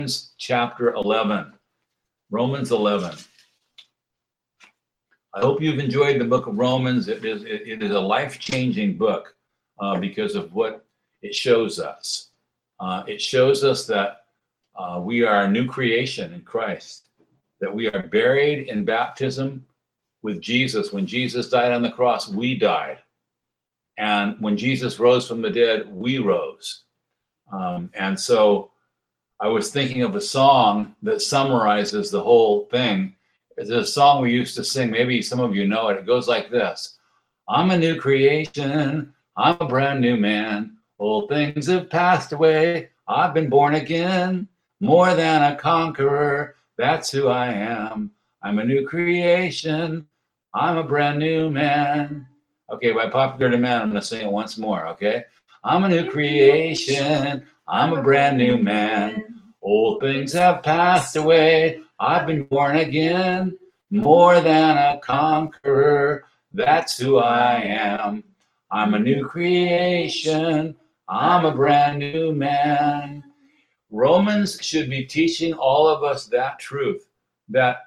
chapter 11. Romans 11. I hope you've enjoyed the book of Romans. It is a life-changing book because of what it shows us. It shows us that we are a new creation in Christ, that we are buried in baptism with Jesus. When Jesus died on the cross, we died. And when Jesus rose from the dead, we rose. And so I was thinking of a song that summarizes the whole thing. It's a song we used to sing. Maybe some of you know it. It goes like this. I'm a new creation. I'm a brand new man. Old things have passed away. I've been born again. More than a conqueror. That's who I am. I'm a new creation. I'm a brand new man. Okay, by popular demand, I'm going to sing it once more, okay? I'm a new creation. I'm a brand new man. Old things have passed away. I've been born again. More than a conqueror. That's who I am. I'm a new creation. I'm a brand new man. Romans should be teaching all of us that truth, that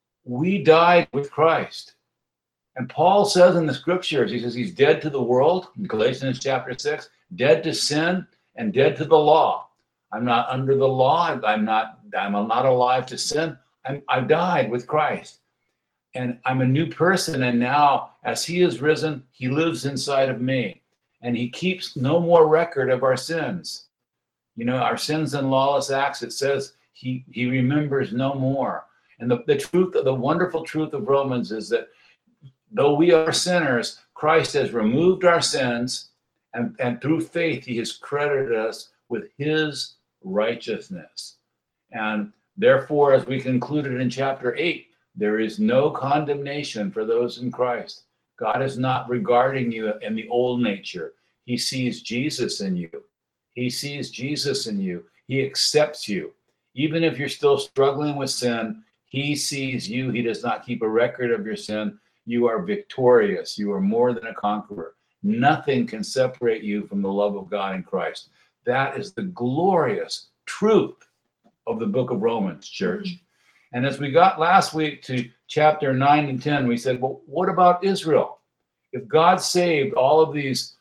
we died with Christ. And Paul says in the scriptures, he says he's dead to the world, in Galatians chapter 6, dead to sin and dead to the law. I'm not under the law. I'm not alive to sin. I died with Christ. And I'm a new person. And now, as he is risen, he lives inside of me. And he keeps no more record of our sins. You know, our sins and lawless acts, it says he remembers no more. And the truth, the wonderful truth of Romans is that though we are sinners, Christ has removed our sins, and through faith, he has credited us with his righteousness. And therefore, as we concluded in chapter 8, there is no condemnation for those in Christ. God is not regarding you in the old nature. He sees Jesus in you. He sees Jesus in you. He accepts you. Even if you're still struggling with sin, he sees you. He does not keep a record of your sin. You are victorious. You are more than a conqueror. Nothing can separate you from the love of God in Christ. That is the glorious truth of the book of Romans, church. And as we got last week to chapter 9 and 10, we said, well, what about Israel? If God saved all of these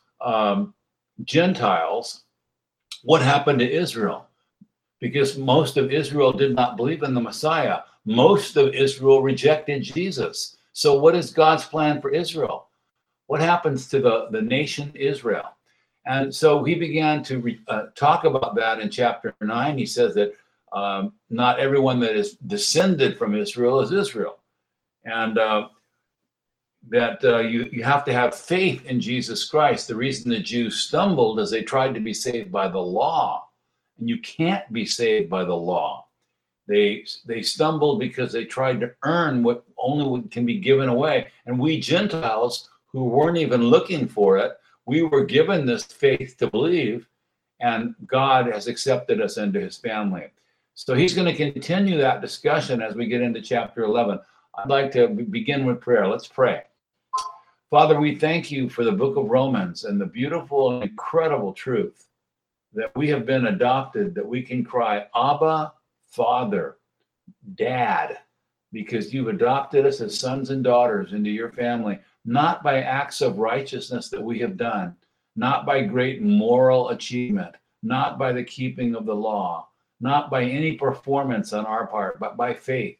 Gentiles, what happened to Israel? Because most of Israel did not believe in the Messiah. Most of Israel rejected Jesus. So what is God's plan for Israel? What happens to the nation Israel? And so he began to talk about that in chapter 9. He says that not everyone that is descended from Israel is Israel. And that you have to have faith in Jesus Christ. The reason the Jews stumbled is they tried to be saved by the law. And you can't be saved by the law. They stumbled because they tried to earn what only can be given away. And we Gentiles who weren't even looking for it, we were given this faith to believe, and God has accepted us into his family. So he's going to continue that discussion as we get into chapter 11. I'd like to begin with prayer. Let's pray. Father, we thank you for the book of Romans and the beautiful and incredible truth that we have been adopted, that we can cry, Abba, Father, Dad, because you've adopted us as sons and daughters into your family, not by acts of righteousness that we have done, not by great moral achievement, not by the keeping of the law, not by any performance on our part, but by faith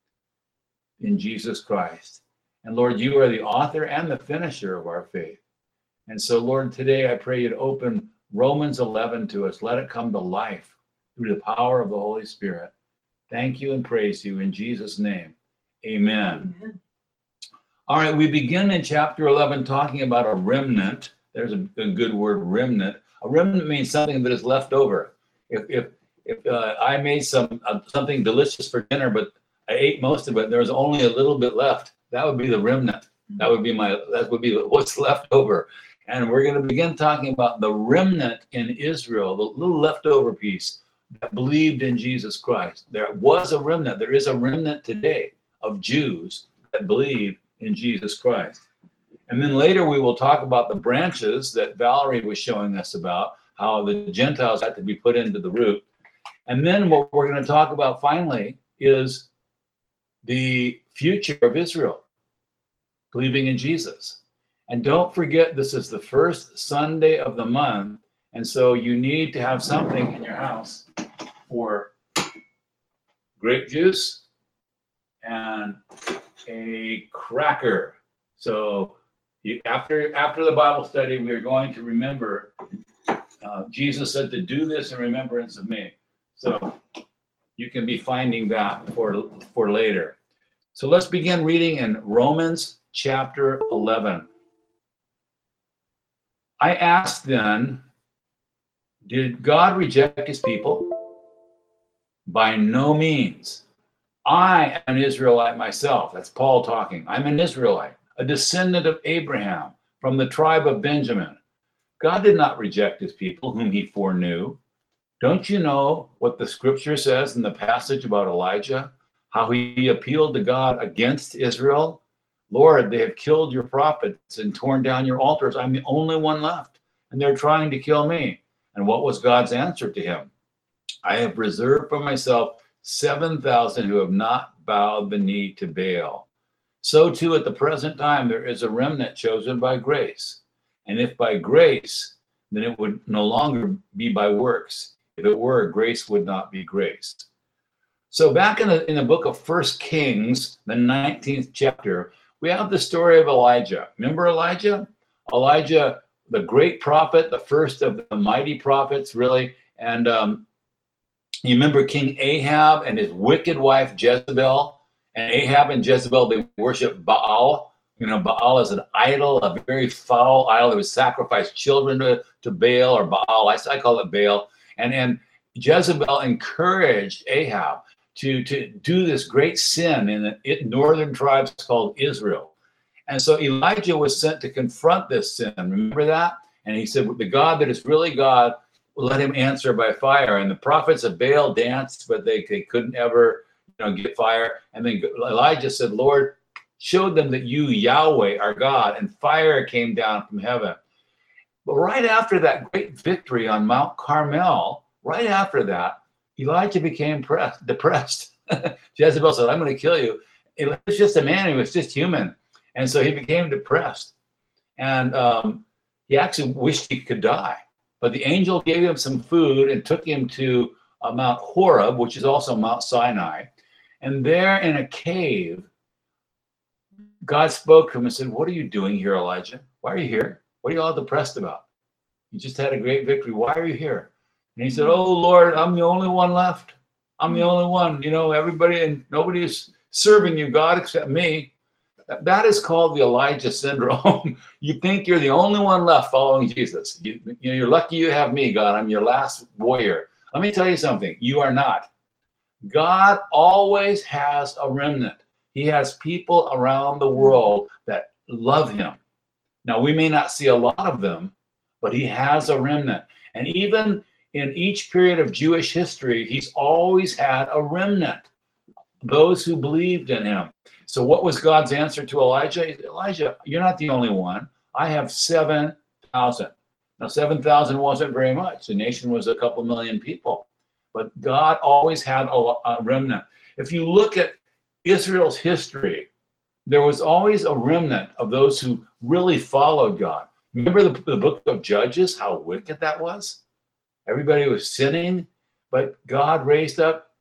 in Jesus Christ. And Lord, you are the author and the finisher of our faith. And so, Lord, today I pray you'd open Romans 11 to us. Let it come to life through the power of the Holy Spirit. Thank you and praise you in Jesus' name. Amen. Amen. All right, we begin in chapter 11 talking about a remnant. There's a good word, remnant. A remnant means something that is left over. If I made something delicious for dinner, but I ate most of it, there was only a little bit left, that would be the remnant. That would be what's left over. And we're going to begin talking about the remnant in Israel, the little leftover piece that believed in Jesus Christ. There was a remnant. There is a remnant today of Jews that believe in Jesus Christ. And then later we will talk about the branches that Valerie was showing us about, how the Gentiles had to be put into the root. And then what we're going to talk about finally is the future of Israel, believing in Jesus. And don't forget, this is the first Sunday of the month. And so you need to have something in your house for grape juice and a cracker. So after the Bible study, we are going to remember, Jesus said to do this in remembrance of me. So you can be finding that for later. So let's begin reading in Romans chapter 11. I asked then, did God reject his people? By no means. I am an Israelite myself. That's Paul talking. I'm an Israelite, a descendant of Abraham from the tribe of Benjamin. God did not reject his people whom he foreknew. Don't you know what the scripture says in the passage about Elijah? How he appealed to God against Israel? Lord, they have killed your prophets and torn down your altars. I'm the only one left, and they're trying to kill me. And what was God's answer to him? I have reserved for myself 7,000 who have not bowed the knee to Baal. So too at the present time there is a remnant chosen by grace. And if by grace, then it would no longer be by works. If it were, grace would not be grace. So back in the book of 1 Kings, the 19th chapter, we have the story of Elijah. Remember Elijah? Elijah, the great prophet, the first of the mighty prophets, really. And you remember King Ahab and his wicked wife Jezebel. And Ahab and Jezebel, they worship Baal. You know, Baal is an idol, a very foul idol that would sacrifice children to Baal or Baal. I call it Baal. And Jezebel encouraged Ahab to do this great sin in the northern tribes called Israel. And so Elijah was sent to confront this sin. Remember that? And he said, the God that is really God, let him answer by fire. And the prophets of Baal danced, but they couldn't ever get fire. And then Elijah said, Lord, show them that you, Yahweh, are God. And fire came down from heaven. But right after that great victory on Mount Carmel, right after that, Elijah became depressed. Jezebel said, I'm going to kill you. It was just a man. He was just human. And so he became depressed. And he actually wished he could die. But the angel gave him some food and took him to Mount Horeb, which is also Mount Sinai. And there in a cave, God spoke to him and said, what are you doing here, Elijah? Why are you here? What are you all depressed about? You just had a great victory. Why are you here? And he said, oh, Lord, I'm the only one left. I'm the only one. Everybody and nobody is serving you, God, except me. That is called the Elijah syndrome. You think you're the only one left following Jesus. You're lucky you have me, God. I'm your last warrior. Let me tell you something. You are not. God always has a remnant. He has people around the world that love him. Now, we may not see a lot of them, but he has a remnant. And even in each period of Jewish history, he's always had a remnant, those who believed in him. So what was God's answer to Elijah? He said, Elijah, you're not the only one. I have 7,000. Now, 7,000 wasn't very much. The nation was a couple million people. But God always had a remnant. If you look at Israel's history, there was always a remnant of those who really followed God. Remember the book of Judges, how wicked that was? Everybody was sinning, but God raised up,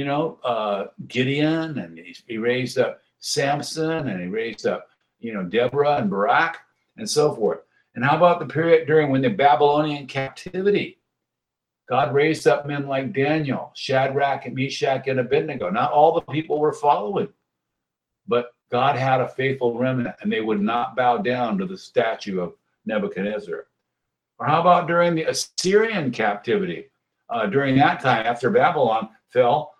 Gideon, and he raised up Samson, and he raised up, Deborah and Barak, and so forth. And how about the period during when the Babylonian captivity? God raised up men like Daniel, Shadrach, and Meshach, and Abednego. Not all the people were following, but God had a faithful remnant, and they would not bow down to the statue of Nebuchadnezzar. Or how about during the Assyrian captivity? During that time, after Babylon fell,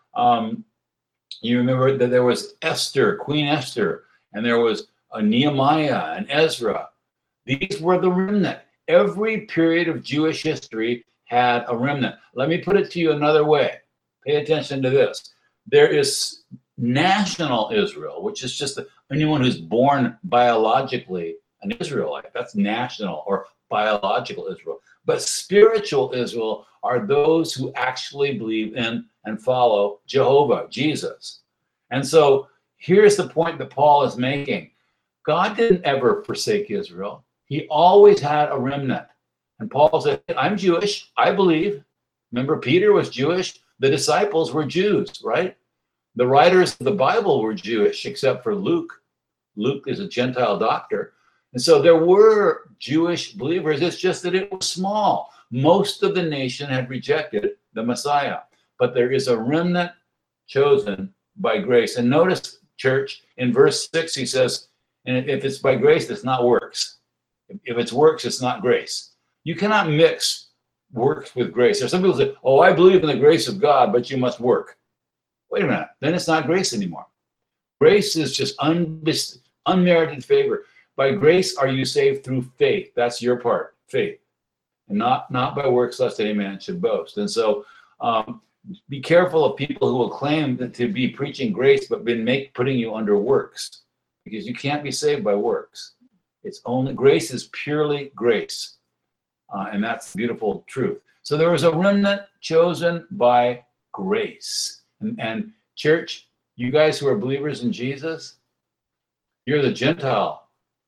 you remember that there was Esther, Queen Esther, and there was Nehemiah and Ezra. These were the remnant. Every period of Jewish history had a remnant. Let me put it to you another way. Pay attention to this. There is national Israel, which is just anyone who's born biologically an Israelite. That's national or biological Israel. But spiritual Israel are those who actually believe in and follow Jehovah, Jesus. And so here's the point that Paul is making. God didn't ever forsake Israel. He always had a remnant. And Paul said, I'm Jewish, I believe. Remember, Peter was Jewish. The disciples were Jews, right? The writers of the Bible were Jewish, except for Luke. Luke is a Gentile doctor. And so there were Jewish believers. It's just that it was small. Most of the nation had rejected the Messiah. But there is a remnant chosen by grace. And notice, church, in verse 6, he says, and if it's by grace, it's not works. If it's works, it's not grace. You cannot mix works with grace. There's some people say, oh, I believe in the grace of God, but you must work. Wait a minute. Then it's not grace anymore. Grace is just unmerited favor. By grace are you saved through faith. That's your part, faith. And not by works, lest any man should boast. And so be careful of people who will claim that to be preaching grace, but putting you under works. Because you can't be saved by works. It's only grace is purely grace. And that's the beautiful truth. So there was a remnant chosen by grace. And church, you guys who are believers in Jesus, you're the Gentile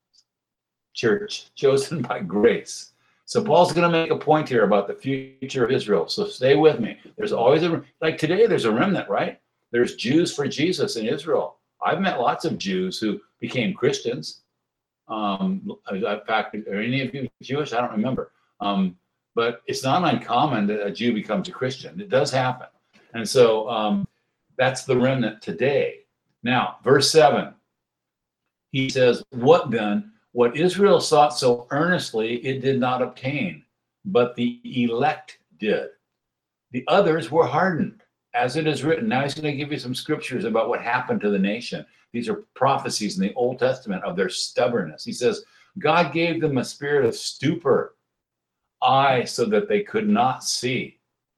church chosen by grace. So Paul's going to make a point here about the future of Israel. So stay with me. There's always like today, there's a remnant, right? There's Jews for Jesus in Israel. I've met lots of Jews who became Christians. In fact, are any of you Jewish? I don't remember. But it's not uncommon that a Jew becomes a Christian. It does happen. And so that's the remnant today. Now, verse 7, he says, what then? What Israel sought so earnestly, it did not obtain, but the elect did. The others were hardened, as it is written. Now he's going to give you some scriptures about what happened to the nation. These are prophecies in the Old Testament of their stubbornness. He says, God gave them a spirit of stupor, eyes so that they could not see,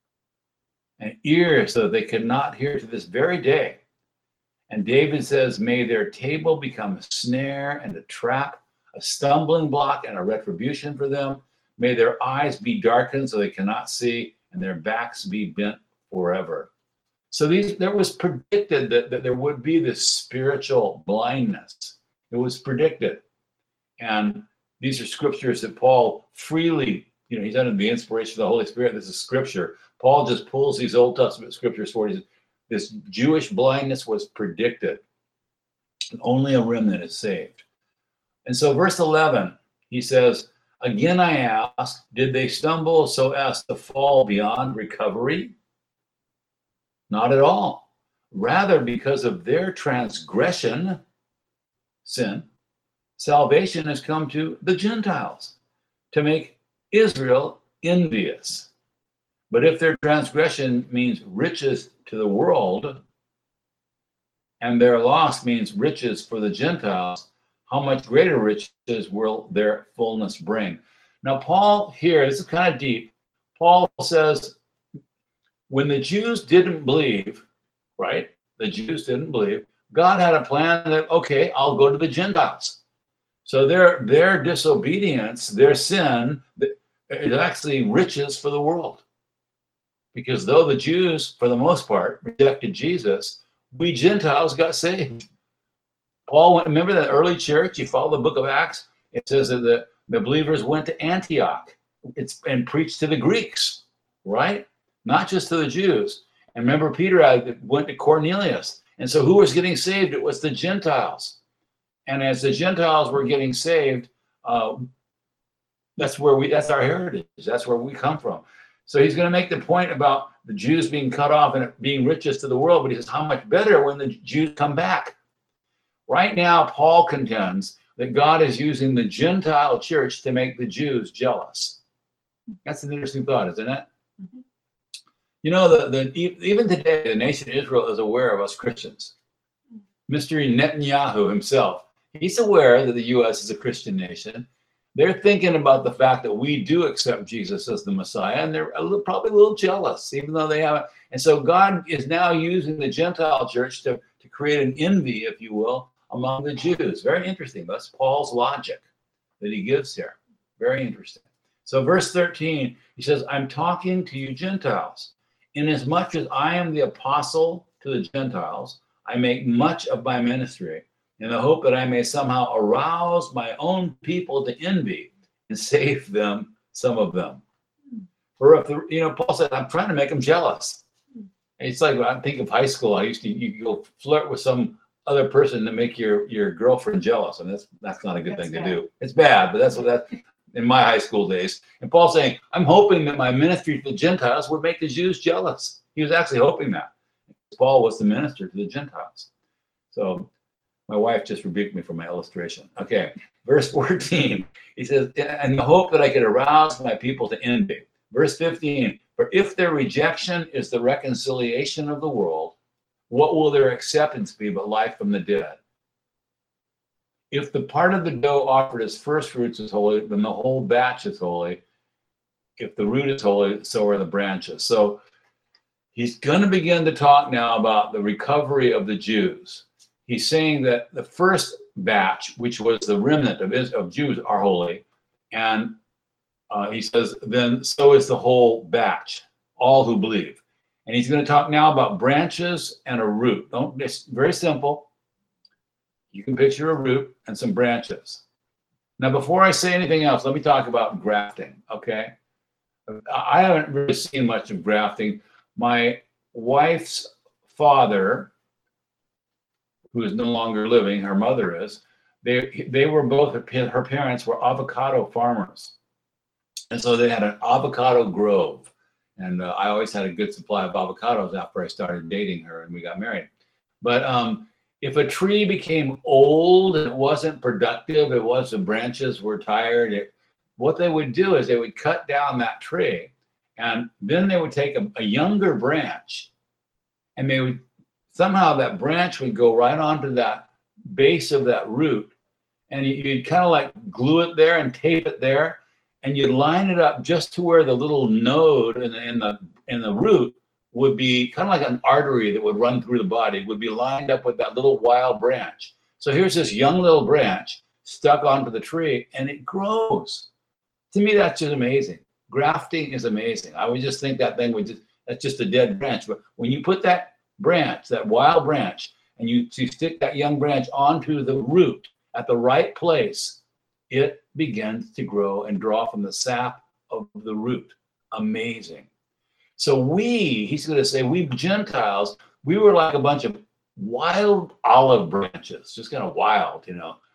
and ears so that they could not hear to this very day. And David says, may their table become a snare and a trap, a stumbling block and a retribution for them. May their eyes be darkened so they cannot see, and their backs be bent forever. So there was predicted that there would be this spiritual blindness. It was predicted. And these are scriptures that Paul freely, he's under the inspiration of the Holy Spirit. This is scripture. Paul just pulls these Old Testament scriptures for you. This Jewish blindness was predicted. And only a remnant is saved. And so verse 11, he says, again I ask, did they stumble so as to fall beyond recovery? Not at all. Rather, because of their transgression, sin, salvation has come to the Gentiles to make Israel envious. But if their transgression means riches to the world, and their loss means riches for the Gentiles, how much greater riches will their fullness bring? Now, Paul here, this is kind of deep. Paul says, when the Jews didn't believe, right? The Jews didn't believe. God had a plan that, okay, I'll go to the Gentiles. So their disobedience, their sin, is actually riches for the world. Because though the Jews, for the most part, rejected Jesus, we Gentiles got saved. Paul went, remember that early church? You follow the book of Acts? It says that the believers went to Antioch and preached to the Greeks, right? Not just to the Jews. And remember, Peter went to Cornelius. And so who was getting saved? It was the Gentiles. And as the Gentiles were getting saved, that's our heritage. That's where we come from. So he's going to make the point about the Jews being cut off and it being riches to the world. But he says, how much better when the Jews come back? Right now, Paul contends that God is using the Gentile church to make the Jews jealous. That's an interesting thought, isn't it? Mm-hmm. Even today, the nation of Israel is aware of us Christians. Mr. Netanyahu himself, he's aware that the U.S. is a Christian nation. They're thinking about the fact that we do accept Jesus as the Messiah, and they're probably a little jealous, even though they haven't. And so God is now using the Gentile church to create an envy, if you will, among the Jews. Very interesting. That's Paul's logic. that he gives here. Very interesting. So verse 13, he says, I'm talking to you Gentiles. Inasmuch as I am the apostle to the Gentiles, I make much of my ministry in the hope that I may somehow arouse my own people to envy and save them, some of them. For if Paul said, I'm trying to make them jealous. It's like when I think of high school, you go flirt with some other person to make your girlfriend jealous, and that's not a good thing to do. It's bad, but that's in my high school days. And Paul's saying, I'm hoping that my ministry to the Gentiles would make the Jews jealous. He was actually hoping that. Paul was the minister to the Gentiles. So my wife just rebuked me for my illustration. Okay, verse 14, he says, and the hope that I could arouse my people to envy. Verse 15, for if their rejection is the reconciliation of the world, what will their acceptance be but life from the dead? If the part of the dough offered as first fruits is holy, then the whole batch is holy. If the root is holy, so are the branches. So he's going to begin to talk now about the recovery of the Jews. He's saying that the first batch, which was the remnant of Jews, are holy. And he says, then so is the whole batch, all who believe. And he's going to talk now about branches and a root. It's very simple. You can picture a root and some branches. Now, before I say anything else, let me talk about grafting, okay? I haven't really seen much of grafting. My wife's father, who is no longer living, her mother is, they were both, her parents were avocado farmers. And so they had an avocado grove. And I always had a good supply of avocados after I started dating her and we got married. But if a tree became old and it wasn't productive, the branches were tired, what they would do is they would cut down that tree, and then they would take a younger branch, and they would somehow that branch would go right onto that base of that root, and you'd kind of like glue it there and tape it there, and you'd line it up just to where the little node in the root would be kind of like an artery that would run through the body, would be lined up with that little wild branch. So here's this young little branch stuck onto the tree, and it grows. To me, that's just amazing. Grafting is amazing. I would just think that's just a dead branch. But when you put that branch, that wild branch, and you stick that young branch onto the root at the right place, it begins to grow and draw from the sap of the root. Amazing. So he's going to say, we Gentiles, we were like a bunch of wild olive branches, just kind of wild,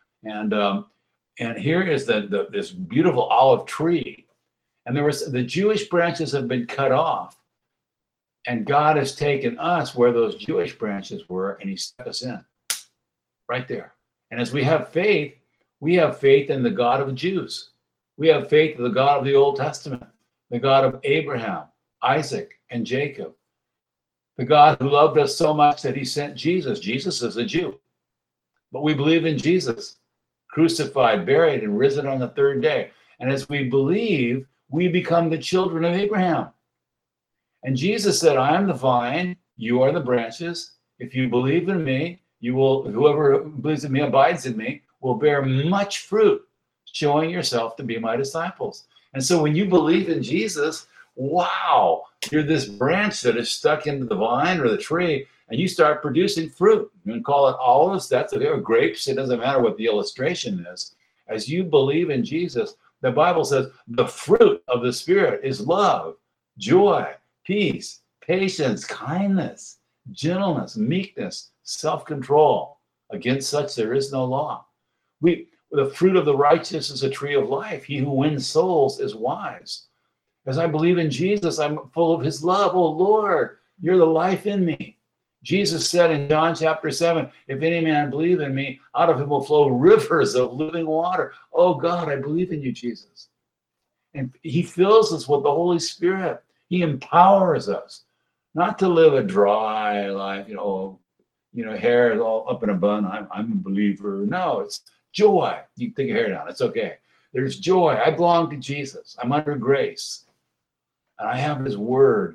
And here is this beautiful olive tree. And the Jewish branches have been cut off. And God has taken us where those Jewish branches were, and he stuck us in right there. And as we have faith in the God of the Jews. We have faith in the God of the Old Testament, the God of Abraham, Isaac, and Jacob, the God who loved us so much that he sent Jesus. Jesus is a Jew. But we believe in Jesus, crucified, buried, and risen on the third day. And as we believe, we become the children of Abraham. And Jesus said, I am the vine, you are the branches. If you believe in me, whoever believes in me abides in me, will bear much fruit, showing yourself to be my disciples. And so when you believe in Jesus, wow, you're this branch that is stuck into the vine or the tree, and you start producing fruit. You can call it olives, that's okay, or grapes, it doesn't matter what the illustration is. As you believe in Jesus, the Bible says the fruit of the Spirit is love, joy, peace, patience, kindness, gentleness, meekness, self-control. Against such there is no law. The fruit of the righteous is a tree of life. He who wins souls is wise. As I believe in Jesus, I'm full of his love. Oh Lord, you're the life in me. Jesus said in John chapter 7, if any man believe in me, out of him will flow rivers of living water. Oh God, I believe in you, Jesus. And he fills us with the Holy Spirit. He empowers us not to live a dry life, hair is all up in a bun. I'm a believer. No, it's joy. You can take your hair down. It's okay. There's joy. I belong to Jesus. I'm under grace. And I have his word.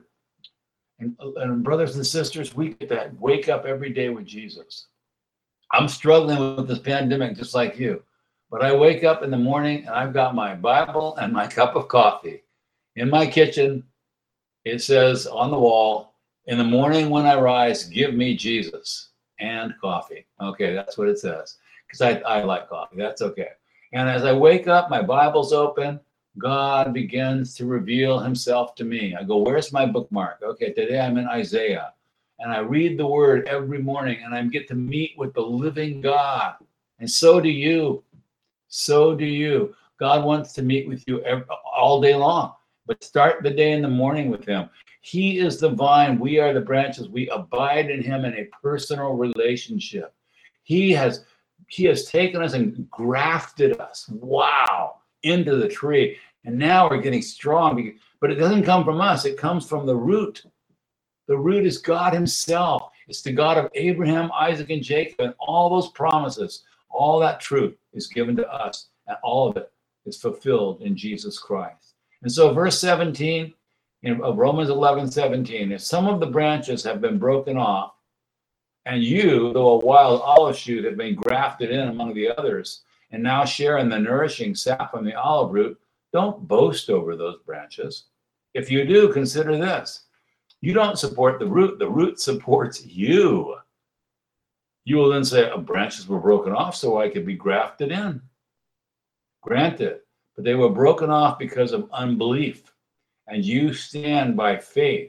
And brothers and sisters, we get that. Wake up every day with Jesus. I'm struggling with this pandemic just like you. But I wake up in the morning and I've got my Bible and my cup of coffee. In my kitchen, it says on the wall, in the morning when I rise, give me Jesus and coffee. Okay, that's what it says. Because I like coffee. That's okay. And as I wake up, my Bible's open. God begins to reveal himself to me. I go, where's my bookmark? Okay, today I'm in Isaiah. And I read the word every morning and I get to meet with the living God. And so do you. So do you. God wants to meet with you all day long. But start the day in the morning with him. He is the vine. We are the branches. We abide in him in a personal relationship. He has taken us and grafted us, wow, into the tree. And now we're getting strong. But it doesn't come from us. It comes from the root. The root is God himself. It's the God of Abraham, Isaac, and Jacob. And all those promises, all that truth is given to us. And all of it is fulfilled in Jesus Christ. And so verse 17 of Romans 11:17, if some of the branches have been broken off, and you, though a wild olive shoot, have been grafted in among the others, and now share in the nourishing sap from the olive root, don't boast over those branches. If you do, consider this. You don't support the root supports you. You will then say, branches were broken off so I could be grafted in. Granted, but they were broken off because of unbelief, and you stand by faith.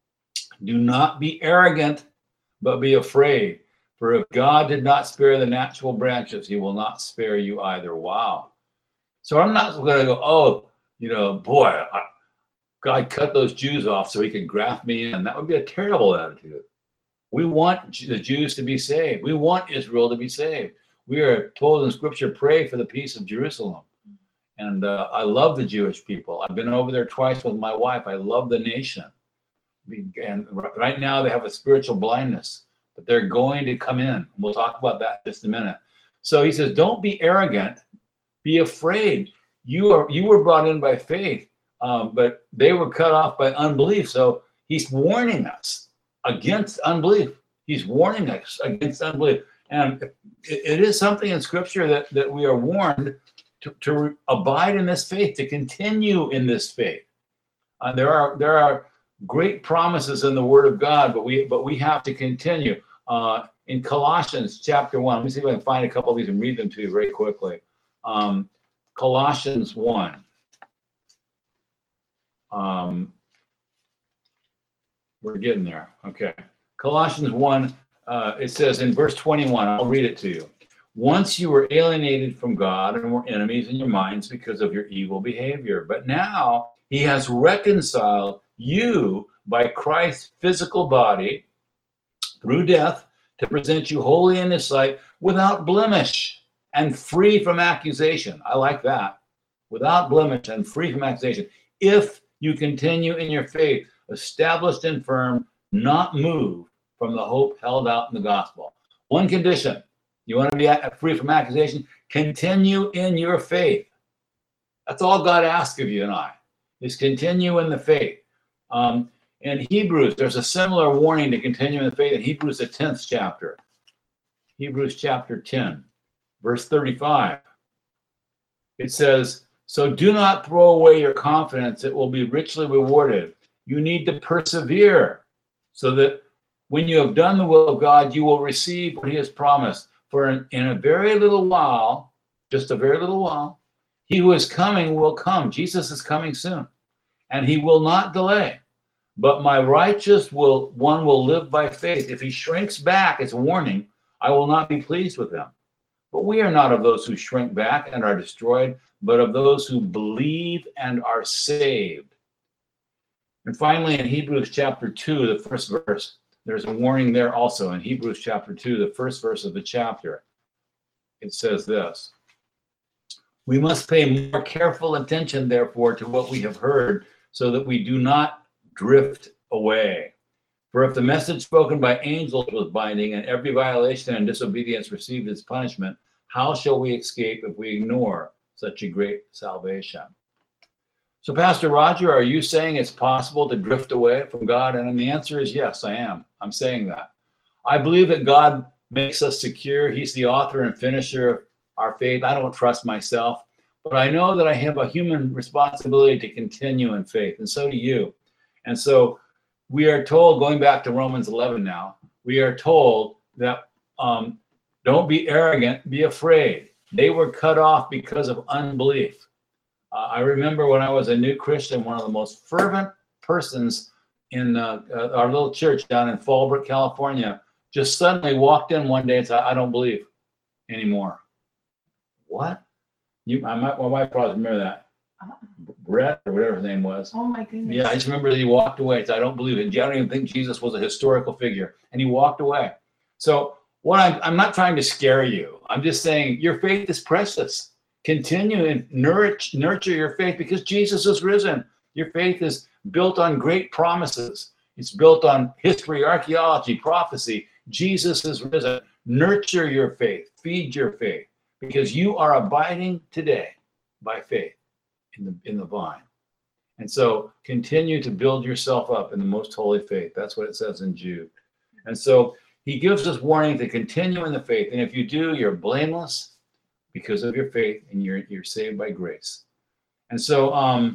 Do not be arrogant, but be afraid. For if God did not spare the natural branches, he will not spare you either. Wow. So I'm not going to go, oh, boy, God cut those Jews off so he could graft me in. That would be a terrible attitude. We want the Jews to be saved. We want Israel to be saved. We are told in Scripture, pray for the peace of Jerusalem. And I love the Jewish people. I've been over there twice with my wife. I love the nation. And right now they have a spiritual blindness, but they're going to come in. We'll talk about that in just a minute. So he says, don't be arrogant, be afraid. You were brought in by faith, but they were cut off by unbelief. So he's warning us against unbelief. He's warning us against unbelief. And it is something in Scripture that we are warned to abide in this faith, to continue in this faith. There are great promises in the Word of God, but we have to continue. In Colossians chapter 1, let me see if I can find a couple of these and read them to you very quickly. Colossians 1. We're getting there. Okay. Colossians 1, it says in verse 21, I'll read it to you. Once you were alienated from God and were enemies in your minds because of your evil behavior, but now he has reconciled you by Christ's physical body through death to present you holy in his sight, without blemish and free from accusation. I like that. Without blemish and free from accusation. If you continue in your faith, established and firm, not moved from the hope held out in the gospel. One condition. You want to be free from accusation? Continue in your faith. That's all God asks of you and I, is continue in the faith. In Hebrews, there's a similar warning to continue in the faith in Hebrews, the 10th chapter. Hebrews chapter 10, verse 35. It says, so do not throw away your confidence. It will be richly rewarded. You need to persevere so that when you have done the will of God, you will receive what he has promised. For in a very little while, just a very little while, he who is coming will come. Jesus is coming soon, and he will not delay. But my righteous one will live by faith. If he shrinks back, it's a warning, I will not be pleased with him. But we are not of those who shrink back and are destroyed, but of those who believe and are saved. And finally, in Hebrews chapter 2, the first verse, there's a warning there also in Hebrews chapter 2, the first verse of the chapter. It says this, we must pay more careful attention, therefore, to what we have heard, so that we do not drift away. For if the message spoken by angels was binding, and every violation and disobedience received its punishment, how shall we escape if we ignore such a great salvation? So, Pastor Roger, are you saying it's possible to drift away from God? And the answer is yes, I am. I'm saying that. I believe that God makes us secure. He's the author and finisher our faith. I don't trust myself, but I know that I have a human responsibility to continue in faith, and so do you. And so we are told, going back to Romans 11 now, we are told that don't be arrogant, be afraid. They were cut off because of unbelief. I remember when I was a new Christian, one of the most fervent persons in our little church down in Fallbrook, California, just suddenly walked in one day and said, I don't believe anymore. What? My wife probably remember that. Brett, or whatever his name was. Oh my goodness. Yeah, I just remember that he walked away. He said, I don't believe it. I don't even think Jesus was a historical figure. And he walked away. So I'm not trying to scare you. I'm just saying your faith is precious. Continue and nurture your faith because Jesus is risen. Your faith is built on great promises. It's built on history, archaeology, prophecy. Jesus is risen. Nurture your faith. Feed your faith because you are abiding today by faith in the vine. And so continue to build yourself up in the most holy faith. That's what it says in Jude. And so he gives us warning to continue in the faith. And if you do, you're blameless because of your faith and you're saved by grace. And so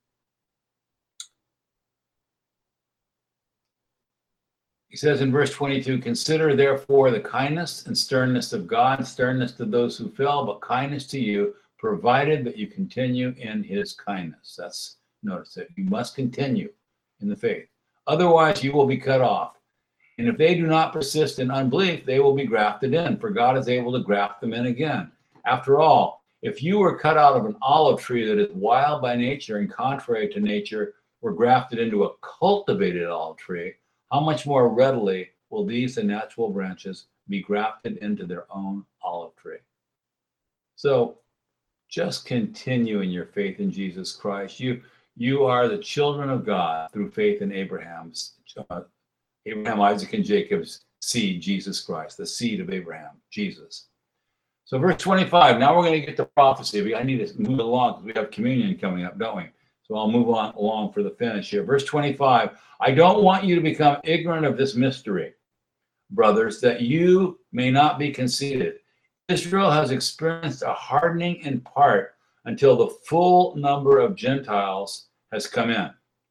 he says in verse 22, consider therefore the kindness and sternness of God, sternness to those who fell, but kindness to you, provided that you continue in his kindness. Notice that you must continue in the faith. Otherwise, you will be cut off. And if they do not persist in unbelief, they will be grafted in, for God is able to graft them in again. After all, if you were cut out of an olive tree that is wild by nature and contrary to nature, were grafted into a cultivated olive tree, how much more readily will these, the natural branches, be grafted into their own olive tree? So, just continue in your faith in Jesus Christ. You are the children of God through faith in Abraham, Isaac, and Jacob's seed, Jesus Christ, the seed of Abraham, Jesus. So verse 25, now we're going to get to prophecy. I need to move along because we have communion coming up, don't we? So I'll move on along for the finish here. Verse 25, I don't want you to become ignorant of this mystery, brothers, that you may not be conceited. Israel has experienced a hardening in part until the full number of Gentiles has come in.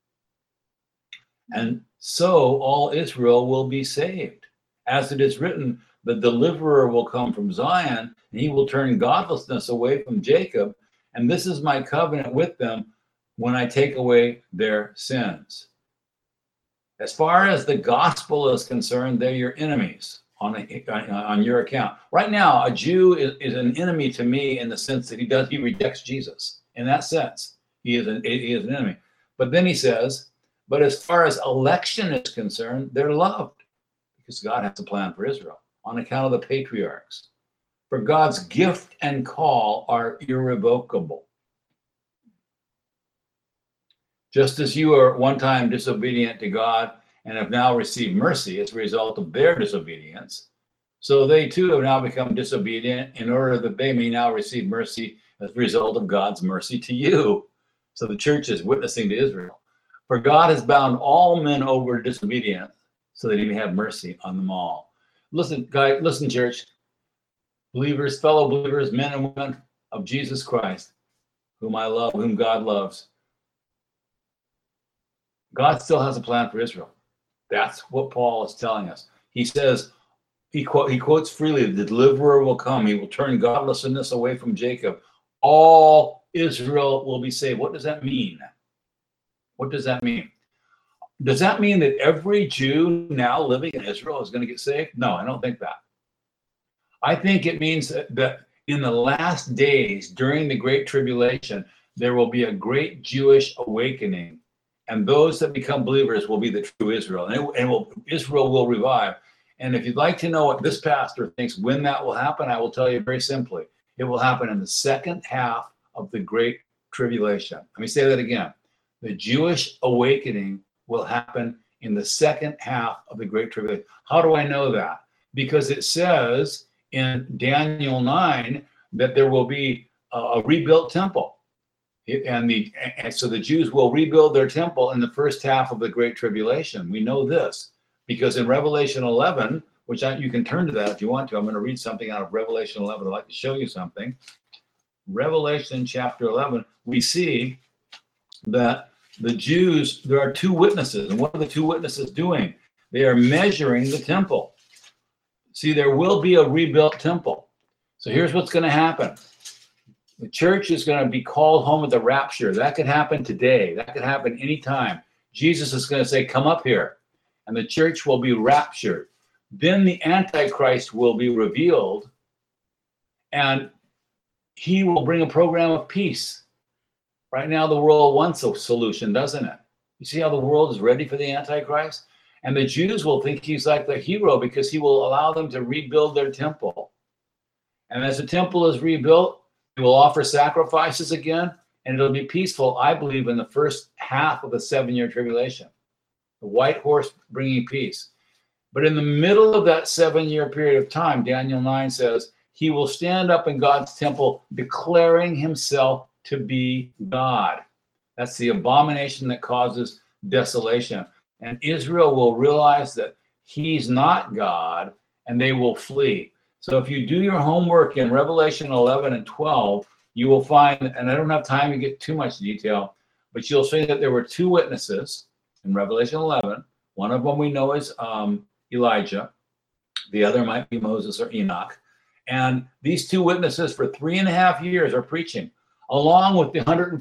And so all Israel will be saved. As it is written, the deliverer will come from Zion, and he will turn godlessness away from Jacob. And this is my covenant with them when I take away their sins. As far as the gospel is concerned, they're your enemies on your account. Right now, a Jew is an enemy to me in the sense that he rejects Jesus. In that sense, he is an enemy. But then he says, but as far as election is concerned, they're loved because God has a plan for Israel on account of the patriarchs. For God's gift and call are irrevocable. Just as you were one time disobedient to God and have now received mercy as a result of their disobedience, so they too have now become disobedient in order that they may now receive mercy as a result of God's mercy to you. So the church is witnessing to Israel. For God has bound all men over disobedience so that he may have mercy on them all. Listen, guys, listen, church, believers, fellow believers, men and women of Jesus Christ, whom I love, whom God loves. God still has a plan for Israel. That's what Paul is telling us. He says, he quotes freely, the deliverer will come. He will turn godlessness away from Jacob. All Israel will be saved. What does that mean? What does that mean? Does that mean that every Jew now living in Israel is going to get saved? No, I don't think that. I think it means that in the last days, during the Great Tribulation, there will be a great Jewish awakening. And those that become believers will be the true Israel. And Israel will revive. And if you'd like to know what this pastor thinks when that will happen, I will tell you very simply. It will happen in the second half of the Great Tribulation. Let me say that again. The Jewish awakening will happen in the second half of the Great Tribulation. How do I know that? Because it says in Daniel 9 that there will be a rebuilt temple. And so the Jews will rebuild their temple in the first half of the Great Tribulation. We know this because in Revelation 11, you can turn to that if you want to. I'm going to read something out of Revelation 11. I'd like to show you something. Revelation chapter 11, we see that the Jews, there are two witnesses. And what are the two witnesses doing? They are measuring the temple. See, there will be a rebuilt temple. So here's what's going to happen. The church is going to be called home at the rapture. That could happen today. That could happen anytime. Jesus is going to say, come up here. And the church will be raptured. Then the Antichrist will be revealed. And he will bring a program of peace. Right now, the world wants a solution, doesn't it? You see how the world is ready for the Antichrist? And the Jews will think he's like the hero because he will allow them to rebuild their temple. And as the temple is rebuilt, he will offer sacrifices again, and it'll be peaceful, I believe, in the first half of the 7-year tribulation. The white horse bringing peace. But in the middle of that 7-year period of time, Daniel 9 says, he will stand up in God's temple declaring himself to be God. That's the abomination that causes desolation. And Israel will realize that he's not God, and they will flee. So if you do your homework in Revelation 11 and 12, you will find, and I don't have time to get too much detail, but you'll see that there were two witnesses in Revelation 11. One of them we know is Elijah. The other might be Moses or Enoch. And these two witnesses for 3.5 years are preaching, along with the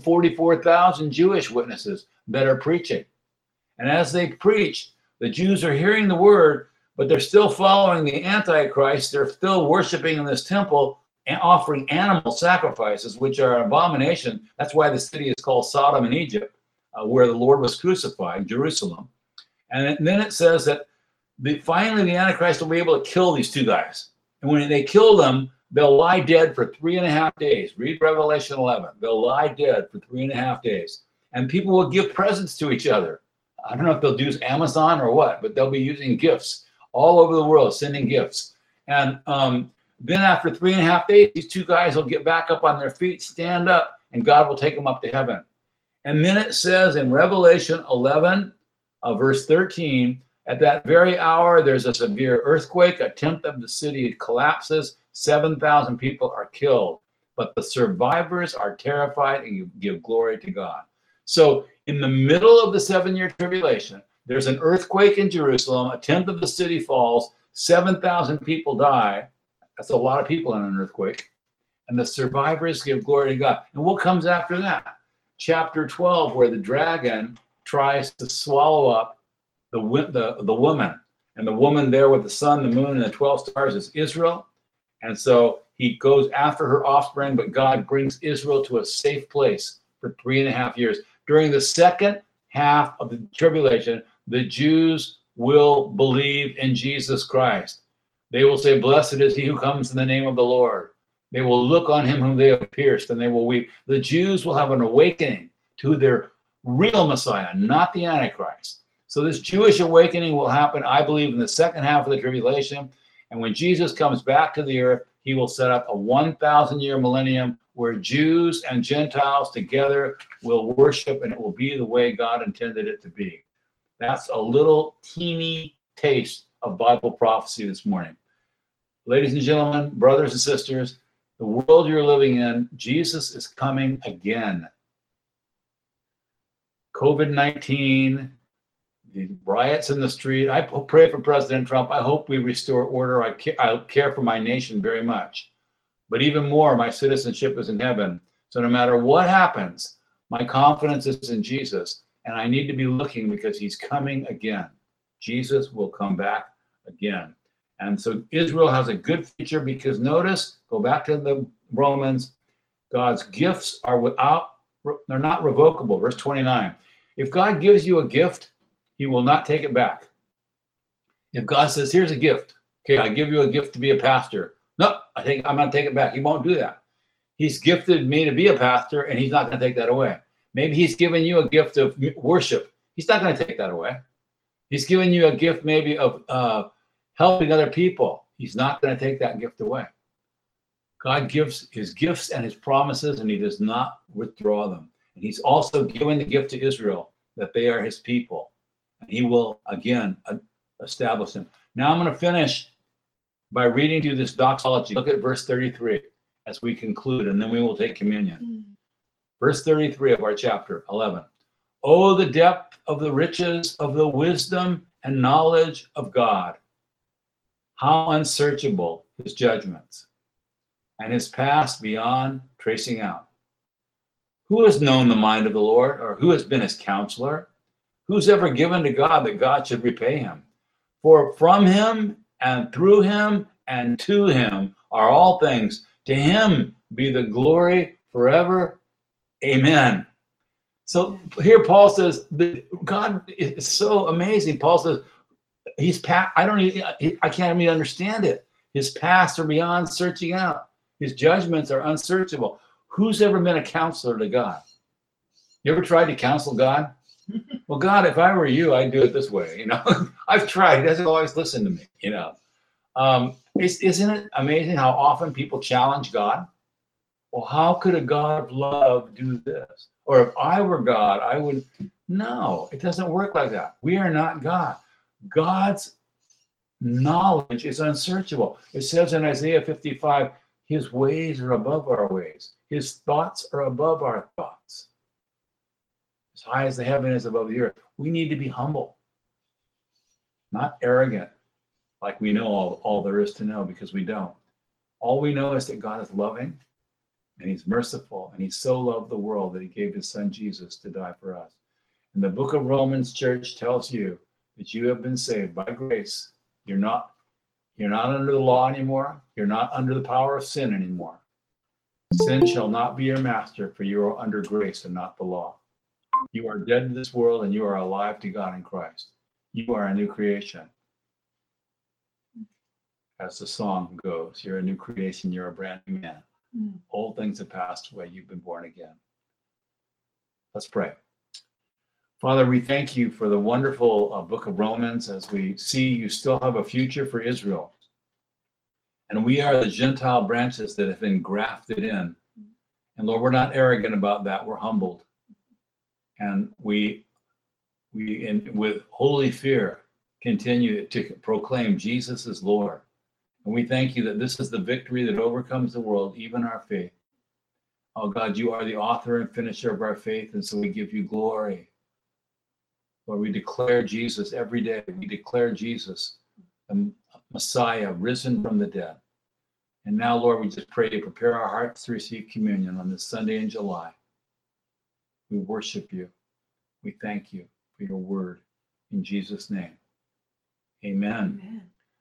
144,000 Jewish witnesses that are preaching. And as they preach, the Jews are hearing the word, but they're still following the Antichrist. They're still worshiping in this temple and offering animal sacrifices, which are an abomination. That's why the city is called Sodom in Egypt, where the Lord was crucified, Jerusalem. And then it says that finally the Antichrist will be able to kill these two guys. And when they kill them, they'll lie dead for 3.5 days. Read Revelation 11. They'll lie dead for 3.5 days. And people will give presents to each other. I don't know if they'll use Amazon or what, but they'll be using gifts all over the world, sending gifts. And then after 3.5 days, these two guys will get back up on their feet, stand up, and God will take them up to heaven. And then it says in Revelation 11, verse 13, at that very hour, there's a severe earthquake. 1/10 of the city collapses. 7,000 people are killed. But the survivors are terrified and give glory to God. So in the middle of the 7-year tribulation, there's an earthquake in Jerusalem. 1/10 of the city falls. 7,000 people die. That's a lot of people in an earthquake. And the survivors give glory to God. And what comes after that? Chapter 12, where the dragon tries to swallow up the woman. And the woman there with the sun, the moon, and the 12 stars is Israel. And so he goes after her offspring, but God brings Israel to a safe place for 3.5 years. During the second half of the tribulation, the Jews will believe in Jesus Christ. They will say, blessed is he who comes in the name of the Lord. They will look on him whom they have pierced, and they will weep. The Jews will have an awakening to their real Messiah, not the Antichrist. So this Jewish awakening will happen, I believe, in the second half of the tribulation. And when Jesus comes back to the earth, he will set up a 1,000-year millennium where Jews and Gentiles together will worship, and it will be the way God intended it to be. That's a little teeny taste of Bible prophecy this morning. Ladies and gentlemen, brothers and sisters, the world you're living in, Jesus is coming again. COVID-19, the riots in the street. I pray for President Trump. I hope we restore order. I care for my nation very much. But even more, my citizenship is in heaven. So no matter what happens, my confidence is in Jesus. And I need to be looking because he's coming again. Jesus will come back again. And so Israel has a good future because notice, go back to the Romans, God's gifts are they're not revocable. Verse 29. If God gives you a gift, he will not take it back. If God says, here's a gift. Okay, I give you a gift to be a pastor. No, I'm going to take it back. He won't do that. He's gifted me to be a pastor, and he's not going to take that away. Maybe he's given you a gift of worship. He's not going to take that away. He's given you a gift maybe of helping other people. He's not going to take that gift away. God gives his gifts and his promises, and he does not withdraw them. And he's also given the gift to Israel that they are his people. And he will, again, establish them. Now I'm going to finish by reading through this doxology. Look at verse 33 as we conclude, and then we will take communion. Verse 33 of our chapter 11. Oh, the depth of the riches of the wisdom and knowledge of God. How unsearchable his judgments, and his past beyond tracing out. Who has known the mind of the Lord, or who has been his counselor? Who's ever given to God that God should repay him? For from him and through him and to him are all things. To him be the glory forever. Amen. So here Paul says, God is so amazing. Paul says, he's past, I can't even understand it. His past are beyond searching out. His judgments are unsearchable. Who's ever been a counselor to God? You ever tried to counsel God? Well, God, if I were you, I'd do it this way. You know, I've tried. He doesn't always listen to me. You know, isn't it amazing how often people challenge God? Well, how could a God of love do this? Or if I were God, I would. No, it doesn't work like that. We are not God. God's knowledge is unsearchable. It says in Isaiah 55, his ways are above our ways. His thoughts are above our thoughts. As high as the heaven is above the earth. We need to be humble, not arrogant, like we know all there is to know, because we don't. All we know is that God is loving and he's merciful, and he so loved the world that he gave his son Jesus to die for us. And the book of Romans, church, tells you that you have been saved by grace. You're not under the law anymore. You're not under the power of sin anymore. Sin shall not be your master, for you are under grace and not the law. You are dead to this world and you are alive to God in Christ. You are a new creation. As the song goes, you're a new creation, you're a brand new man. Old things have passed away, you've been born again. Let's pray. Father, we thank you for the wonderful book of Romans, as we see you still have a future for Israel. And we are the Gentile branches that have been grafted in. And Lord, we're not arrogant about that. We're humbled. And we with holy fear, continue to proclaim Jesus is Lord. And we thank you that this is the victory that overcomes the world, even our faith. Oh God, you are the author and finisher of our faith, and so we give you glory. Lord, we declare Jesus every day. We declare Jesus, the Messiah, risen from the dead. And now, Lord, we just pray to prepare our hearts to receive communion on this Sunday in July. We worship you. We thank you for your word. In Jesus' name, amen. Amen.